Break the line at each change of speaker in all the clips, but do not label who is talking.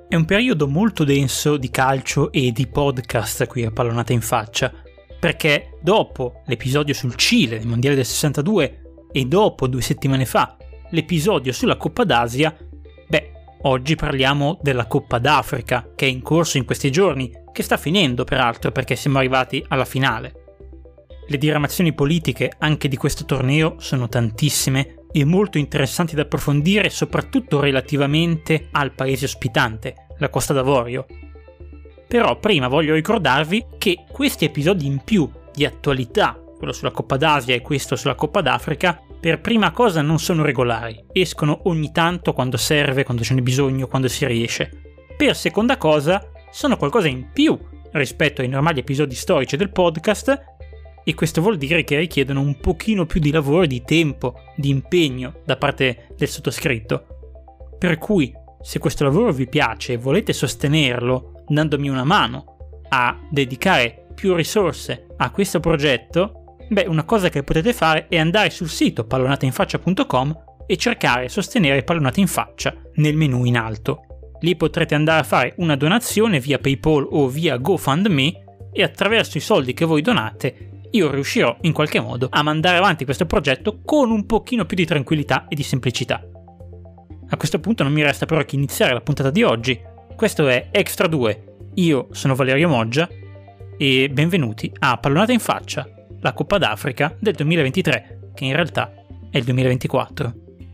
È un periodo molto denso di calcio e di podcast qui a Pallonata in Faccia, perché dopo l'episodio sul Cile nel Mondiale del 62 e dopo 2 settimane fa l'episodio sulla Coppa d'Asia, oggi parliamo della Coppa d'Africa che è in corso in questi giorni, che sta finendo peraltro perché siamo arrivati alla finale. Le diramazioni politiche anche di questo torneo sono tantissime e molto interessanti da approfondire, soprattutto relativamente al paese ospitante, la Costa d'Avorio. Però prima voglio ricordarvi che questi episodi in più di attualità, quello sulla Coppa d'Asia e questo sulla Coppa d'Africa, per prima cosa non sono regolari, escono ogni tanto quando serve, quando ce n'è bisogno, quando si riesce. Per seconda cosa, sono qualcosa in più rispetto ai normali episodi storici del podcast, e questo vuol dire che richiedono un pochino più di lavoro, di tempo, di impegno da parte del sottoscritto. Per cui, se questo lavoro vi piace e volete sostenerlo dandomi una mano a dedicare più risorse a questo progetto, una cosa che potete fare è andare sul sito pallonatainfaccia.com e cercare Sostenere Pallonata in Faccia nel menu in alto. Lì potrete andare a fare una donazione via PayPal o via GoFundMe e attraverso i soldi che voi donate io riuscirò in qualche modo a mandare avanti questo progetto con un pochino più di tranquillità e di semplicità. A questo punto non mi resta però che iniziare la puntata di oggi. Questo è Extra 2. Io sono Valerio Moggia e benvenuti a Pallonata in Faccia, la Coppa d'Africa del 2023, che in realtà è il 2024.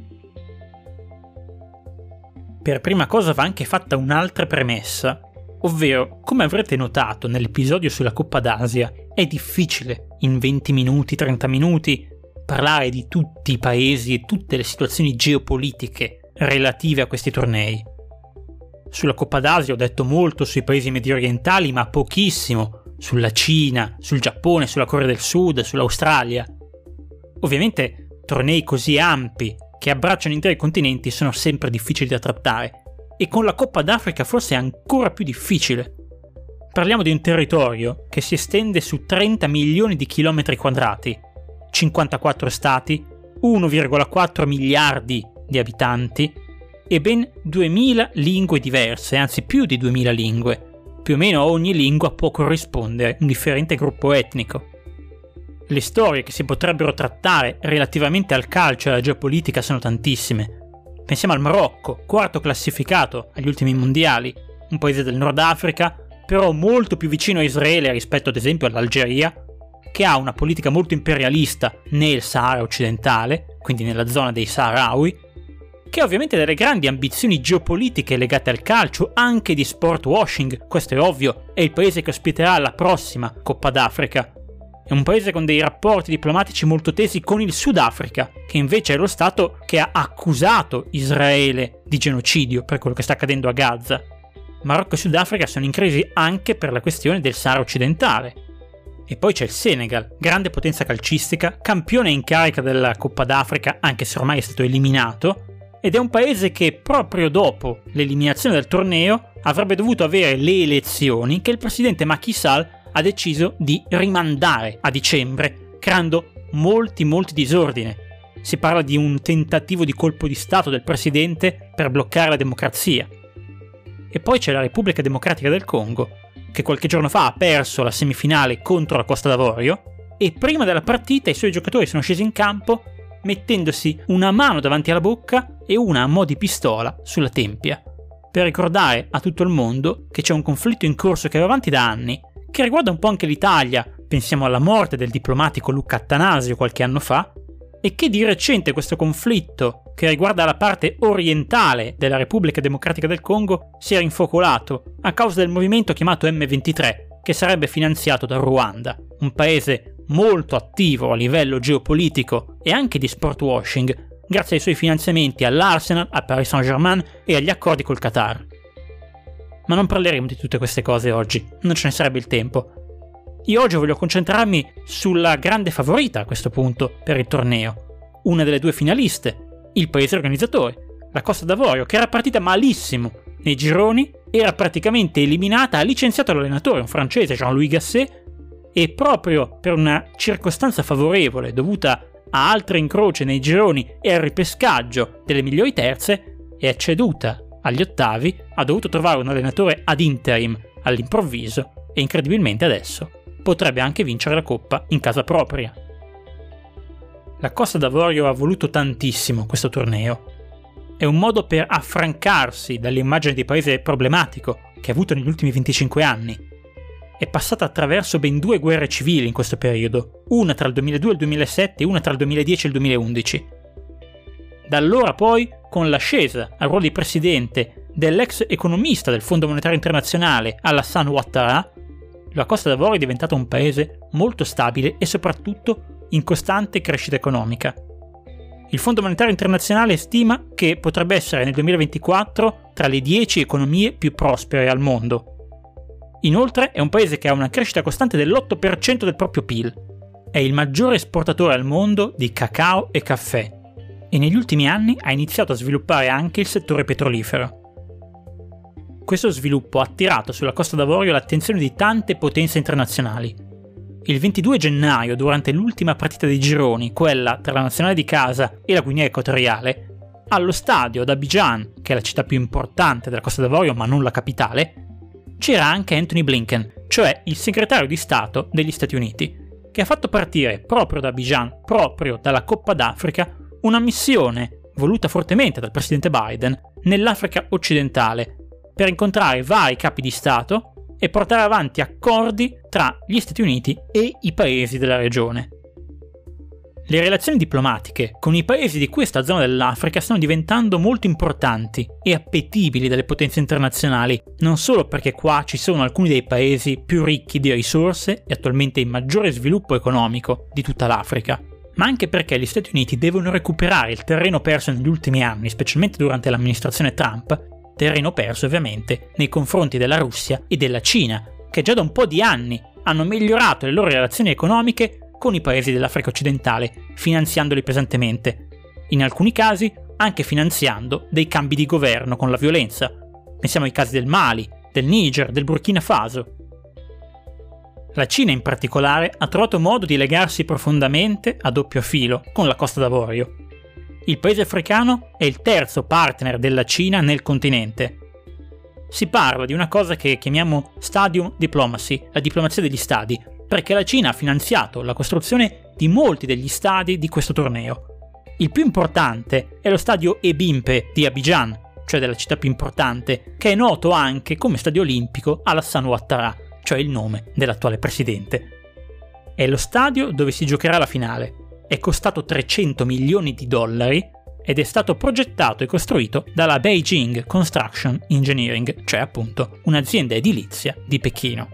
Per prima cosa va anche fatta un'altra premessa, ovvero, come avrete notato nell'episodio sulla Coppa d'Asia, è difficile in 20 minuti, 30 minuti parlare di tutti i paesi e tutte le situazioni geopolitiche relative a questi tornei. Sulla Coppa d'Asia ho detto molto sui paesi mediorientali, ma pochissimo sulla Cina, sul Giappone, sulla Corea del Sud, sull'Australia. Ovviamente tornei così ampi che abbracciano interi continenti sono sempre difficili da trattare, e con la Coppa d'Africa forse è ancora più difficile. Parliamo di un territorio che si estende su 30 milioni di chilometri quadrati, 54 stati, 1,4 miliardi di abitanti e ben 2000 lingue diverse, anzi più di 2000 lingue. Più o meno a ogni lingua può corrispondere un differente gruppo etnico. Le storie che si potrebbero trattare relativamente al calcio e alla geopolitica sono tantissime. Pensiamo al Marocco, quarto classificato agli ultimi mondiali, un paese del Nord Africa, però molto più vicino a Israele rispetto ad esempio all'Algeria, che ha una politica molto imperialista nel Sahara occidentale, quindi nella zona dei Saharawi, che ha ovviamente delle grandi ambizioni geopolitiche legate al calcio, anche di sport washing, questo è ovvio, è il paese che ospiterà la prossima Coppa d'Africa. È un paese con dei rapporti diplomatici molto tesi con il Sudafrica, che invece è lo stato che ha accusato Israele di genocidio per quello che sta accadendo a Gaza. Marocco e Sudafrica sono in crisi anche per la questione del Sahara occidentale. E poi c'è il Senegal, grande potenza calcistica, campione in carica della Coppa d'Africa, anche se ormai è stato eliminato, ed è un paese che proprio dopo l'eliminazione del torneo avrebbe dovuto avere le elezioni che il presidente Macky Sall ha deciso di rimandare a dicembre, creando molti disordini. Si parla di un tentativo di colpo di stato del presidente per bloccare la democrazia. E poi c'è la Repubblica Democratica del Congo, che qualche giorno fa ha perso la semifinale contro la Costa d'Avorio, e prima della partita i suoi giocatori sono scesi in campo mettendosi una mano davanti alla bocca e una a mo' di pistola sulla tempia, per ricordare a tutto il mondo che c'è un conflitto in corso che va avanti da anni, che riguarda un po' anche l'Italia. Pensiamo alla morte del diplomatico Luca Attanasio qualche anno fa, e che di recente questo conflitto, che riguarda la parte orientale della Repubblica Democratica del Congo, si è rinfocolato a causa del movimento chiamato M23, che sarebbe finanziato dal Ruanda, un paese molto attivo a livello geopolitico e anche di sport washing, grazie ai suoi finanziamenti all'Arsenal, al Paris Saint-Germain e agli accordi col Qatar. Ma non parleremo di tutte queste cose oggi, non ce ne sarebbe il tempo. Io oggi voglio concentrarmi sulla grande favorita a questo punto per il torneo, una delle due finaliste, il paese organizzatore, la Costa d'Avorio, che era partita malissimo nei gironi, era praticamente eliminata, ha licenziato l'allenatore, un francese, Jean-Louis Gasset, e proprio per una circostanza favorevole dovuta a altre incroci nei gironi e al ripescaggio delle migliori terze è acceduta agli ottavi, ha dovuto trovare un allenatore ad interim all'improvviso e incredibilmente adesso potrebbe anche vincere la Coppa in casa propria. La Costa d'Avorio ha voluto tantissimo questo torneo. È un modo per affrancarsi dall'immagine di paese problematico che ha avuto negli ultimi 25 anni. È passata attraverso ben 2 guerre civili in questo periodo, una tra il 2002 e il 2007 e una tra il 2010 e il 2011. Da allora poi, con l'ascesa al ruolo di presidente dell'ex economista del Fondo Monetario Internazionale Alassane Ouattara, la Costa d'Avorio è diventata un paese molto stabile e soprattutto in costante crescita economica. Il Fondo Monetario Internazionale stima che potrebbe essere nel 2024 tra le 10 economie più prospere al mondo. Inoltre è un paese che ha una crescita costante dell'8% del proprio PIL. È il maggiore esportatore al mondo di cacao e caffè e negli ultimi anni ha iniziato a sviluppare anche il settore petrolifero. Questo sviluppo ha attirato sulla Costa d'Avorio l'attenzione di tante potenze internazionali. Il 22 gennaio, durante l'ultima partita dei gironi, quella tra la nazionale di casa e la Guinea Equatoriale, allo stadio ad Abidjan, che è la città più importante della Costa d'Avorio ma non la capitale, c'era anche Anthony Blinken, cioè il segretario di Stato degli Stati Uniti, che ha fatto partire proprio da Abidjan, proprio dalla Coppa d'Africa, una missione voluta fortemente dal presidente Biden nell'Africa occidentale per incontrare vari capi di Stato e portare avanti accordi tra gli Stati Uniti e i paesi della regione. Le relazioni diplomatiche con i paesi di questa zona dell'Africa stanno diventando molto importanti e appetibili dalle potenze internazionali, non solo perché qua ci sono alcuni dei paesi più ricchi di risorse e attualmente in maggiore sviluppo economico di tutta l'Africa, ma anche perché gli Stati Uniti devono recuperare il terreno perso negli ultimi anni, specialmente durante l'amministrazione Trump, terreno perso ovviamente nei confronti della Russia e della Cina, che già da un po' di anni hanno migliorato le loro relazioni economiche con i paesi dell'Africa occidentale, finanziandoli pesantemente, in alcuni casi anche finanziando dei cambi di governo con la violenza. Pensiamo ai casi del Mali, del Niger, del Burkina Faso. La Cina in particolare ha trovato modo di legarsi profondamente a doppio filo con la Costa d'Avorio. Il paese africano è il terzo partner della Cina nel continente. Si parla di una cosa che chiamiamo Stadium Diplomacy, la diplomazia degli stadi, perché la Cina ha finanziato la costruzione di molti degli stadi di questo torneo. Il più importante è lo stadio Ebimpe di Abidjan, cioè della città più importante, che è noto anche come stadio olimpico Alassane Ouattara, cioè il nome dell'attuale presidente. È lo stadio dove si giocherà la finale. È costato $300 milioni ed è stato progettato e costruito dalla Beijing Construction Engineering, cioè appunto un'azienda edilizia di Pechino.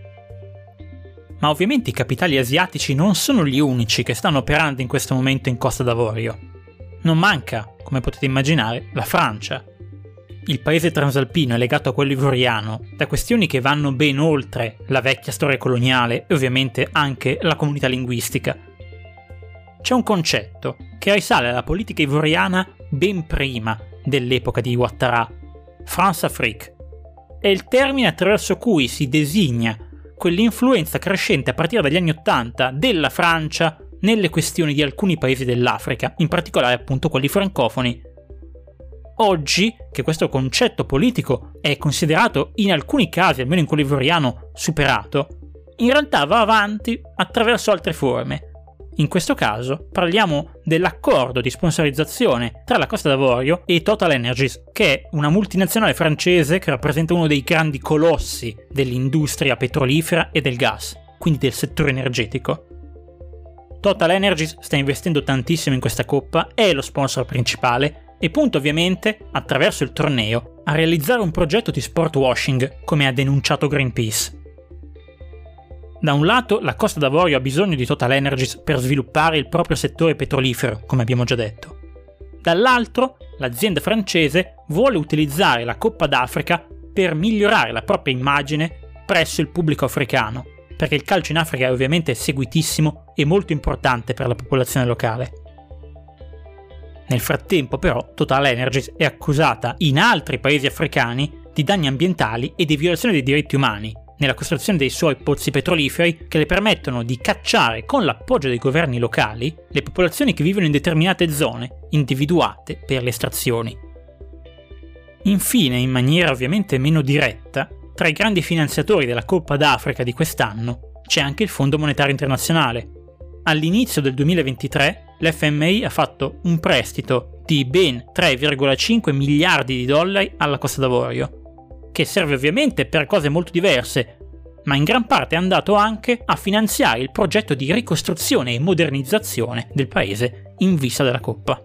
Ma ovviamente i capitali asiatici non sono gli unici che stanno operando in questo momento in Costa d'Avorio. Non manca, come potete immaginare, la Francia. Il paese transalpino è legato a quello ivoriano da questioni che vanno ben oltre la vecchia storia coloniale e ovviamente anche la comunità linguistica. C'è un concetto che risale alla politica ivoriana ben prima dell'epoca di Ouattara, France-Afrique. È il termine attraverso cui si designa quell'influenza crescente a partire dagli anni '80 della Francia nelle questioni di alcuni paesi dell'Africa, in particolare appunto quelli francofoni. Oggi, che questo concetto politico è considerato in alcuni casi, almeno in quello ivoriano, superato, in realtà va avanti attraverso altre forme. In questo caso parliamo dell'accordo di sponsorizzazione tra la Costa d'Avorio e Total Energies, che è una multinazionale francese che rappresenta uno dei grandi colossi dell'industria petrolifera e del gas, quindi del settore energetico. Total Energies sta investendo tantissimo in questa coppa, è lo sponsor principale e punta ovviamente, attraverso il torneo, a realizzare un progetto di sport washing, come ha denunciato Greenpeace. Da un lato, la Costa d'Avorio ha bisogno di Total Energies per sviluppare il proprio settore petrolifero, come abbiamo già detto. Dall'altro, l'azienda francese vuole utilizzare la Coppa d'Africa per migliorare la propria immagine presso il pubblico africano, perché il calcio in Africa è ovviamente seguitissimo e molto importante per la popolazione locale. Nel frattempo, però, Total Energies è accusata in altri paesi africani di danni ambientali e di violazione dei diritti umani, nella costruzione dei suoi pozzi petroliferi che le permettono di cacciare con l'appoggio dei governi locali le popolazioni che vivono in determinate zone individuate per le estrazioni. Infine, in maniera ovviamente meno diretta, tra i grandi finanziatori della Coppa d'Africa di quest'anno c'è anche il Fondo Monetario Internazionale. All'inizio del 2023 l'FMI ha fatto un prestito di ben 3,5 miliardi di dollari alla Costa d'Avorio, che serve ovviamente per cose molto diverse, ma in gran parte è andato anche a finanziare il progetto di ricostruzione e modernizzazione del paese in vista della Coppa.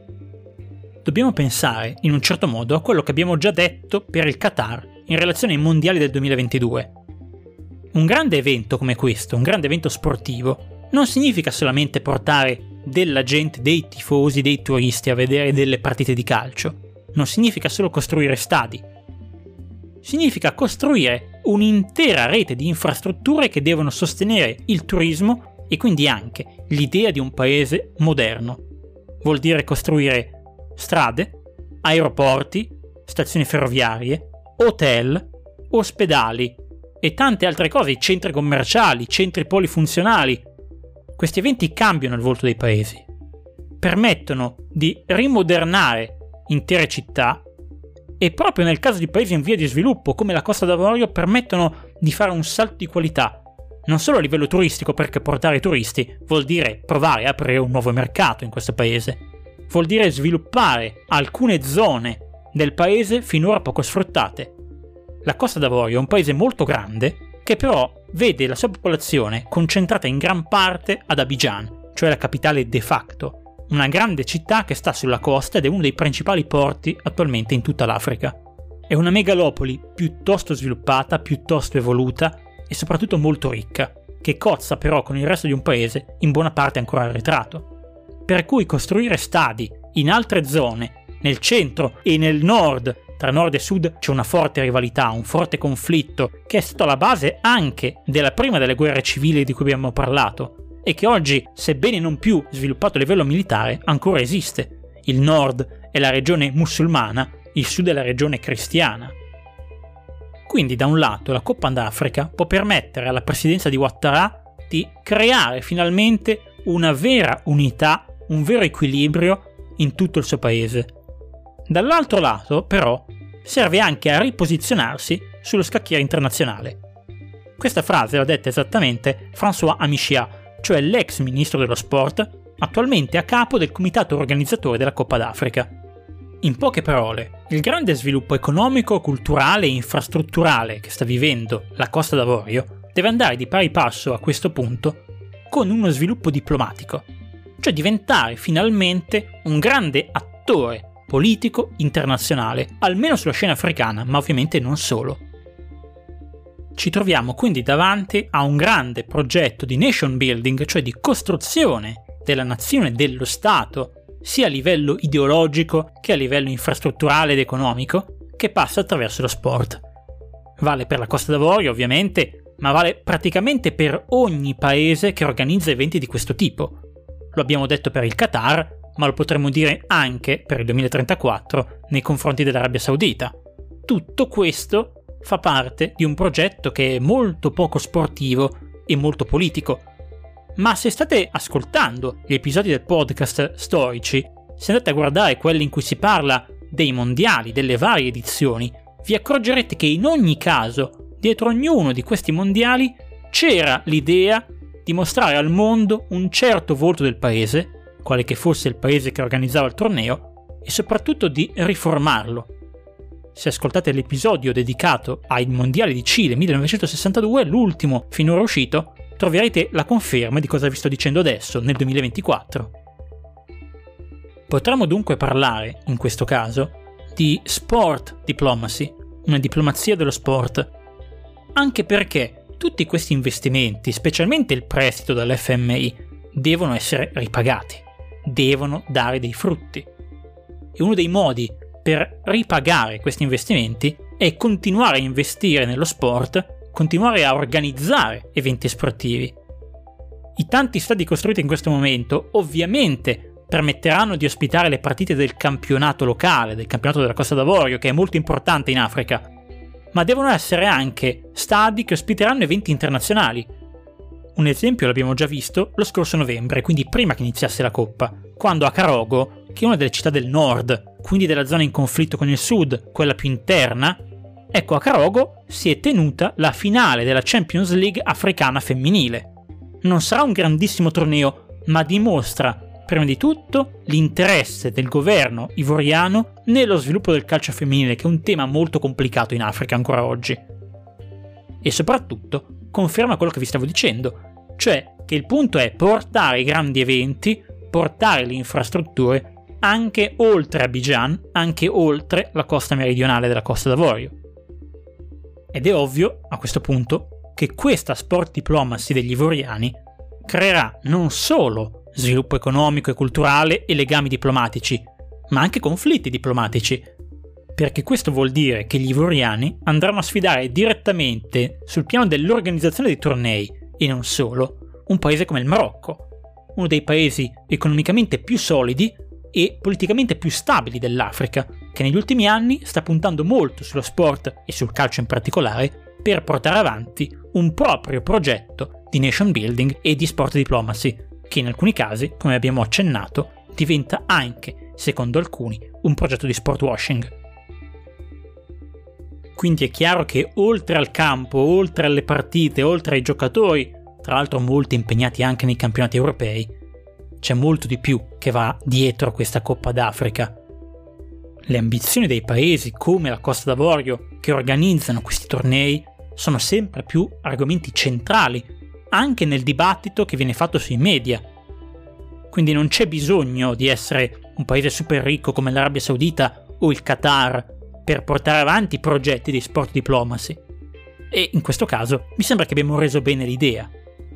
Dobbiamo pensare, in un certo modo, a quello che abbiamo già detto per il Qatar in relazione ai mondiali del 2022. Un grande evento come questo, un grande evento sportivo, non significa solamente portare della gente, dei tifosi, dei turisti a vedere delle partite di calcio. Non significa solo costruire stadi. Significa costruire un'intera rete di infrastrutture che devono sostenere il turismo e quindi anche l'idea di un paese moderno. Vuol dire costruire strade, aeroporti, stazioni ferroviarie, hotel, ospedali e tante altre cose, centri commerciali, centri polifunzionali. Questi eventi cambiano il volto dei paesi, permettono di rimodernare intere città e proprio nel caso di paesi in via di sviluppo come la Costa d'Avorio permettono di fare un salto di qualità, non solo a livello turistico, perché portare turisti vuol dire provare a aprire un nuovo mercato in questo paese. Vuol dire sviluppare alcune zone del paese finora poco sfruttate. La Costa d'Avorio è un paese molto grande che però vede la sua popolazione concentrata in gran parte ad Abidjan, cioè la capitale de facto, una grande città che sta sulla costa ed è uno dei principali porti attualmente in tutta l'Africa. È una megalopoli piuttosto sviluppata, piuttosto evoluta e soprattutto molto ricca, che cozza però con il resto di un paese in buona parte ancora arretrato. Per cui costruire stadi in altre zone, nel centro e nel nord, tra nord e sud c'è una forte rivalità, un forte conflitto che è stato alla base anche della prima delle guerre civili di cui abbiamo parlato e che oggi, sebbene non più sviluppato a livello militare, ancora esiste. Il nord è la regione musulmana, il sud è la regione cristiana. Quindi da un lato la Coppa d'Africa può permettere alla presidenza di Ouattara di creare finalmente una vera unità, un vero equilibrio in tutto il suo paese. Dall'altro lato, però, serve anche a riposizionarsi sullo scacchiere internazionale. Questa frase l'ha detta esattamente François Amichat, cioè l'ex ministro dello sport, attualmente a capo del comitato organizzatore della Coppa d'Africa. In poche parole, il grande sviluppo economico, culturale e infrastrutturale che sta vivendo la Costa d'Avorio deve andare di pari passo a questo punto con uno sviluppo diplomatico, cioè diventare finalmente un grande attore politico internazionale, almeno sulla scena africana, ma ovviamente non solo. Ci troviamo quindi davanti a un grande progetto di nation building, cioè di costruzione della nazione, dello Stato, sia a livello ideologico che a livello infrastrutturale ed economico, che passa attraverso lo sport. Vale per la Costa d'Avorio, ovviamente, ma vale praticamente per ogni paese che organizza eventi di questo tipo. Lo abbiamo detto per il Qatar, ma lo potremmo dire anche per il 2034 nei confronti dell'Arabia Saudita. Tutto questo fa parte di un progetto che è molto poco sportivo e molto politico. Ma se state ascoltando gli episodi del podcast storici, se andate a guardare quelli in cui si parla dei mondiali, delle varie edizioni, vi accorgerete che in ogni caso, dietro ognuno di questi mondiali, c'era l'idea di mostrare al mondo un certo volto del paese, quale che fosse il paese che organizzava il torneo, e soprattutto di riformarlo. Se ascoltate l'episodio dedicato ai mondiali di Cile 1962, l'ultimo finora uscito, troverete la conferma di cosa vi sto dicendo adesso, nel 2024. Potremmo dunque parlare, in questo caso, di sport diplomacy, una diplomazia dello sport, anche perché tutti questi investimenti, specialmente il prestito dall'FMI, devono essere ripagati, devono dare dei frutti. E uno dei modi per ripagare questi investimenti è continuare a investire nello sport, continuare a organizzare eventi sportivi. I tanti stadi costruiti in questo momento ovviamente permetteranno di ospitare le partite del campionato locale, del campionato della Costa d'Avorio, che è molto importante in Africa, ma devono essere anche stadi che ospiteranno eventi internazionali. Un esempio l'abbiamo già visto lo scorso novembre, quindi prima che iniziasse la Coppa, quando a Karogo, che è una delle città del nord, quindi della zona in conflitto con il sud, quella più interna, ecco, a Karogo si è tenuta la finale della Champions League africana femminile. Non sarà un grandissimo torneo, ma dimostra prima di tutto l'interesse del governo ivoriano nello sviluppo del calcio femminile, che è un tema molto complicato in Africa ancora oggi. E soprattutto conferma quello che vi stavo dicendo, cioè che il punto è portare i grandi eventi, portare le infrastrutture anche oltre Abidjan, anche oltre la costa meridionale della Costa d'Avorio. Ed è ovvio, a questo punto, che questa sport diplomacy degli ivoriani creerà non solo sviluppo economico e culturale e legami diplomatici, ma anche conflitti diplomatici, perché questo vuol dire che gli ivoriani andranno a sfidare direttamente sul piano dell'organizzazione dei tornei, e non solo, un paese come il Marocco, uno dei paesi economicamente più solidi e politicamente più stabili dell'Africa, che negli ultimi anni sta puntando molto sullo sport e sul calcio in particolare per portare avanti un proprio progetto di nation building e di sport diplomacy, che in alcuni casi, come abbiamo accennato, diventa anche, secondo alcuni, un progetto di sport washing. Quindi è chiaro che oltre al campo, oltre alle partite, oltre ai giocatori, tra l'altro molti impegnati anche nei campionati europei, c'è molto di più che va dietro a questa Coppa d'Africa. Le ambizioni dei paesi come la Costa d'Avorio che organizzano questi tornei sono sempre più argomenti centrali, anche nel dibattito che viene fatto sui media. Quindi non c'è bisogno di essere un paese super ricco come l'Arabia Saudita o il Qatar per portare avanti progetti di sport diplomacy. E in questo caso mi sembra che abbiamo reso bene l'idea.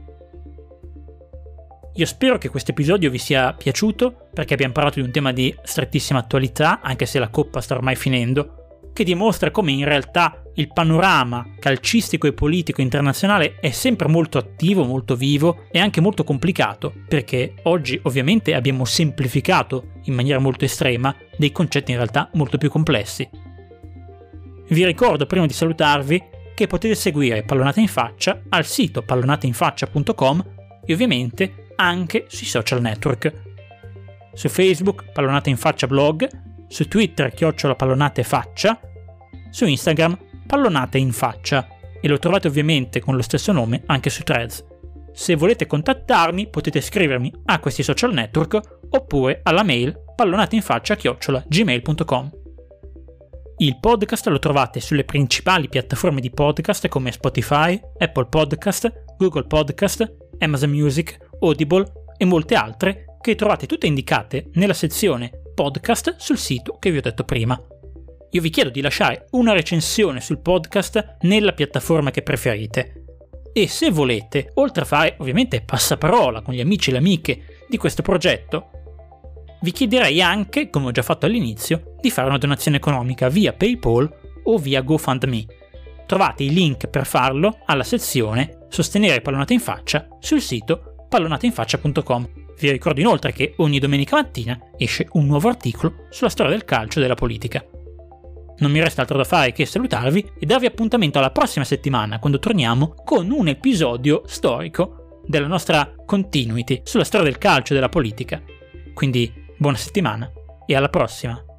Io spero che questo episodio vi sia piaciuto, perché abbiamo parlato di un tema di strettissima attualità, anche se la Coppa sta ormai finendo, che dimostra come in realtà il panorama calcistico e politico internazionale è sempre molto attivo, molto vivo e anche molto complicato, perché oggi ovviamente abbiamo semplificato in maniera molto estrema dei concetti in realtà molto più complessi. Vi ricordo, prima di salutarvi, che potete seguire Pallonata in Faccia al sito pallonateinfaccia.com e ovviamente anche sui social network. Su Facebook Pallonata in Faccia blog, su Twitter @pallonatefaccia, su Instagram Pallonate in Faccia, e lo trovate ovviamente con lo stesso nome anche su Threads. Se volete contattarmi potete scrivermi a questi social network oppure alla mail pallonateinfaccia@gmail.com. Il podcast lo trovate sulle principali piattaforme di podcast come Spotify, Apple Podcast, Google Podcast, Amazon Music, Audible e molte altre che trovate tutte indicate nella sezione podcast sul sito che vi ho detto prima. Io vi chiedo di lasciare una recensione sul podcast nella piattaforma che preferite. E se volete, oltre a fare ovviamente passaparola con gli amici e le amiche di questo progetto, vi chiederei anche, come ho già fatto all'inizio, di fare una donazione economica via PayPal o via GoFundMe. Trovate i link per farlo alla sezione Sostenere Pallonata in Faccia sul sito pallonateinfaccia.com. Vi ricordo inoltre che ogni domenica mattina esce un nuovo articolo sulla storia del calcio e della politica. Non mi resta altro da fare che salutarvi e darvi appuntamento alla prossima settimana, quando torniamo con un episodio storico della nostra continuity sulla storia del calcio e della politica. Quindi buona settimana e alla prossima!